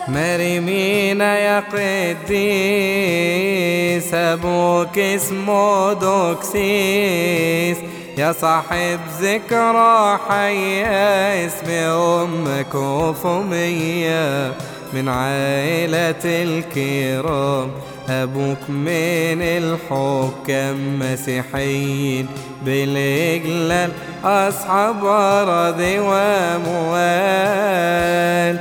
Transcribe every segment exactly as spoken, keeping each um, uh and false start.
مريمينا يا قديس، أبوك اسمه دوكسيس، يا صاحب ذكرى حية، اسم أمك وفمية من عائلة الكرام. أبوك من الحكام مسيحيين بالإجلال، أصحاب أراضي وأموال.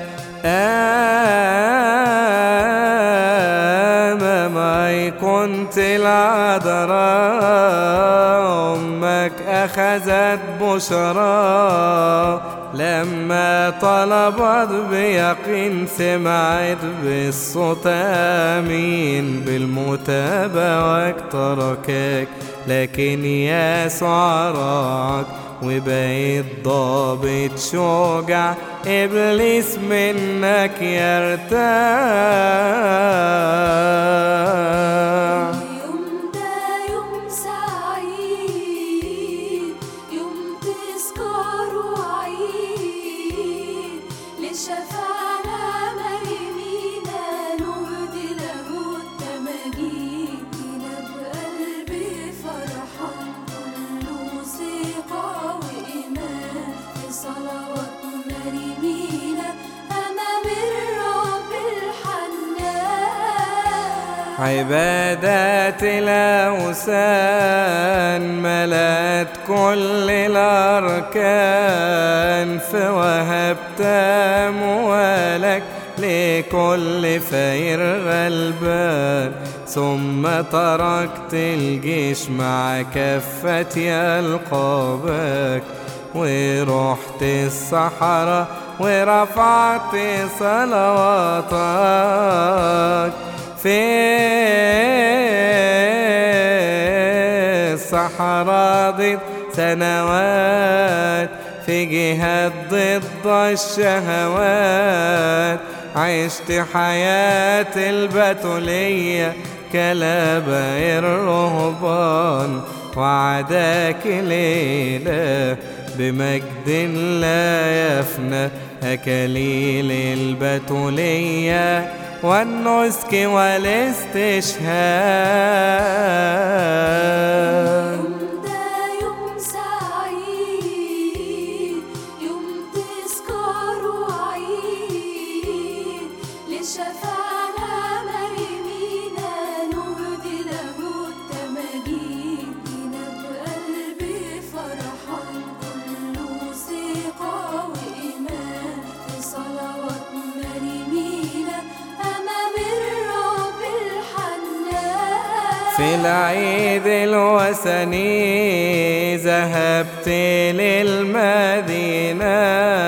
أمامي كنت العذراء، أمك أخذت بشرى، لما طلبت بيقين سمعت بالصوت آمين، بالمتابعة تركك لكن يسوع راك، وبقيت ضابط شجاع إبليس منك يرتاح. عبادات الأوثان ملأت كل الأركان، فوهبت أموالك لكل فقير غلبان، ثم تركت الجيش مع كفة ألقابك، ورحت الصحراء ورفعت صلواتك. في الصحراء ضد سنوات، في جهاد ضد الشهوات، عشت حياة البتولية كالآباء الرهبان، وعداك ليلة بمجد لا يفنى، أكاليل البتولية والنسك والاستشهاد. يوم ده يوم سعيد، يوم تذكار وعيد، لشفعنا مريمينا نهدي له التماجيد، جينا بقلبي فرحان كله ثقة وإيمان، في صلوات مريمينا في العيد الوثني ذهبت للمدينة،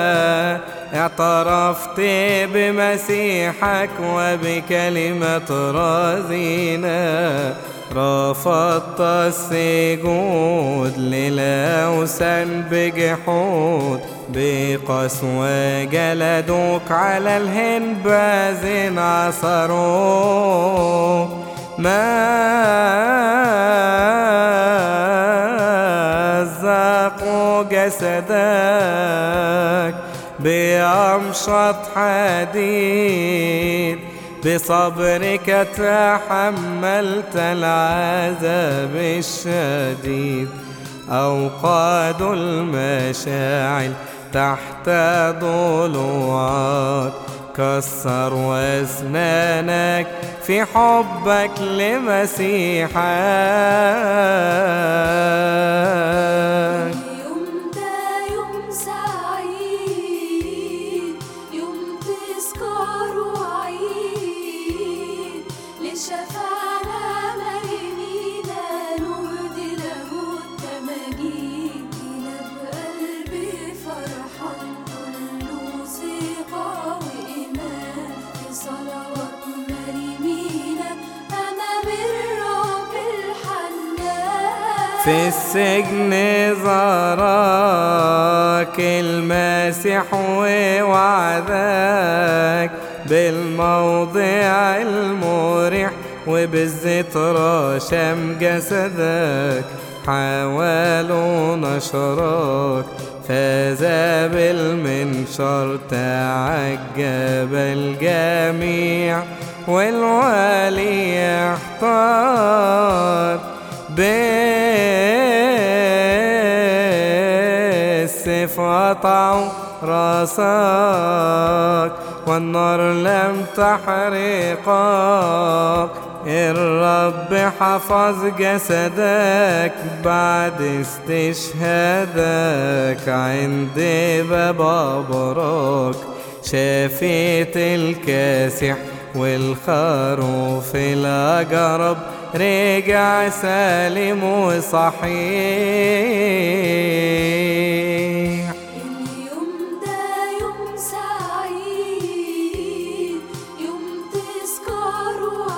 اعترفت بمسيحك وبكلمة رزينة، رفضت السجود للأوثان بجحود، بقسوة جلدوك على الهنباز عصروك، مزقوا جسدك بأمشط حديد، بصبرك تحملت العذاب الشديد، أوقدوا المشاعل تحت ضلوعك، كسروا أسنانك في حبك لمسيحك. يوم ده يوم سعيد، يوم تذكار وعيد، لشفعنا مريمينا نهدي له التماجيد، جينا بقلبي فرحان كله ثقة وإيمان، في صلوات مريمينا أمام الرب الحنان. في السجن زارك المسيح ووعدك بالموضع المريح، وبالذكرى شم جسدك، حاولوا نشرك فاز بالمنشار تعجب الجميع والوالي احتار بالسيف قطعوا راسك والنار لم تحرقك الرب حفظ جسدك بعد استشهادك عند باب أبراك شافيت الكاسح والخروف الأجرب رجع سالم وصحيح. اليوم ده يوم سعيد يوم تذكار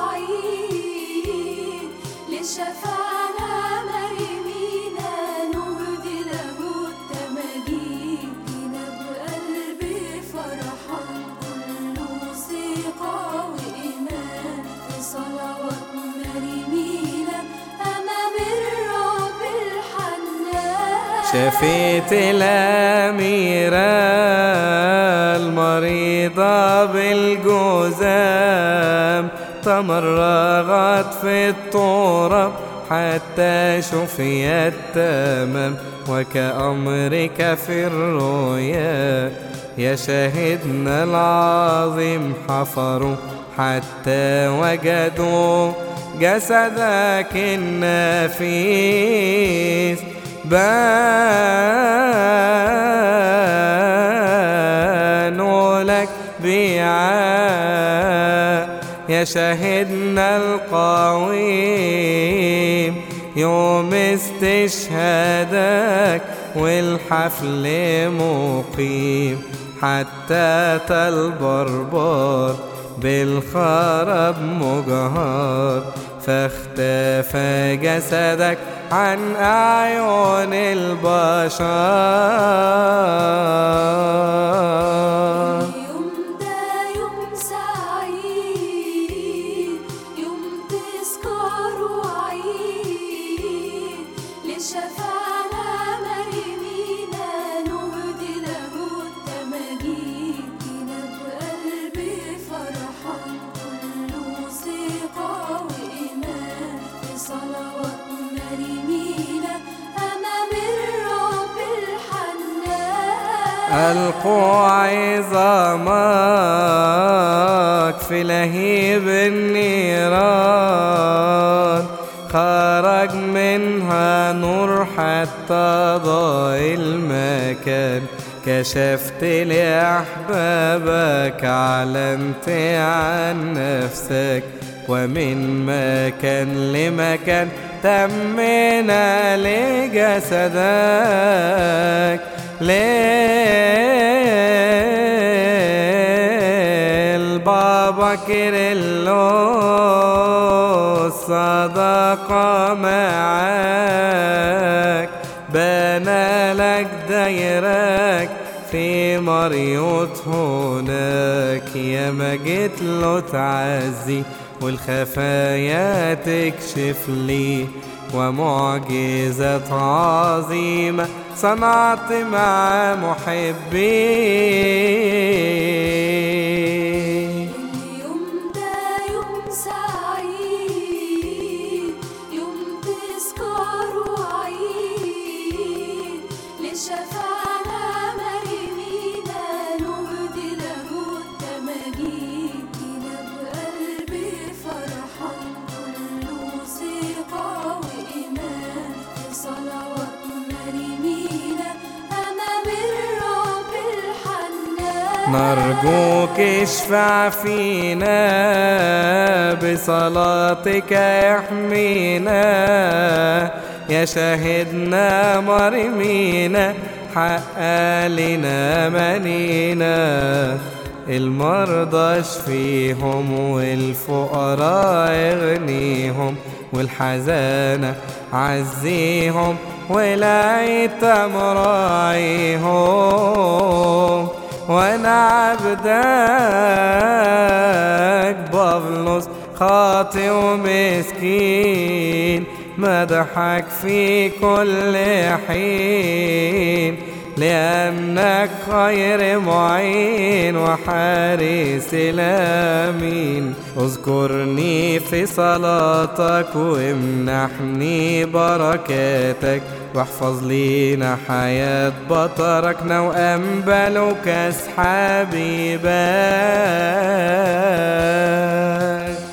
وعيد لشفعنا مريمينا نهدي له التماجيد جينا بقلب فرحان كله ثقة وإيمان في صلوات مريمينا أمام الرب الحنان. شفيت الأميرة المريضة بالجذام تمرغت في التراب حتى شفيت تمام وكأمرك في الرؤيا يا شاهدنا العظيم حفروا حتى وجدوا جسدك النفيس بانوا لك بيعاء يا شاهدنا القويم يوم استشهادك والحفل مقيم حتى البربار بالخراب مجهر فاختفى جسدك عن أعين البشر. اليوم ده يوم سعيد يوم تذكار وعيد لشفعنا مريمينا نهدي له التماجيد جينا بقلب فرحان كله ثقة وإيمان في صلوات مريمينا أمام الرب الحنان. ألقوا عظامك في لهيب النيران خرج منها نور حتى ضاء المكان كشفت لأحبابك أعلنت عن نفسك ومن مكان لمكان تمنا لجسدك للبابا كيرلس صداقة معاك بنى لك دايرك في مريوط هناك يا ما جيت له تعزي والخفايا تكشف لي ومعجزات عظيمة صنعت مع محبين. اليوم ده يوم سعيد يوم تذكار وعيد لشفعنا مريمينا نهدي له التماجيد جينا بقلب فرحان كله ثقة وإيمان في صلوات مريمينا أمام الرب الحنان. نرجوك اشفع فينا بصلاتك احمينا يا شاهدنا مريمينا حقق لنا منينا المرضى اشفيهم والفقراء اغنيهم والحزانة عزيهم والأيتام راعيهم وانا عبدك بابلوس خاطئ ومسكين مدحك في كل حين لأنك خير معين وحارس الأمين. اذكرني في صلاتك وامنحني بركاتك، واحفظ لينا حياة بطركنا وأنبلك أصحابي باك.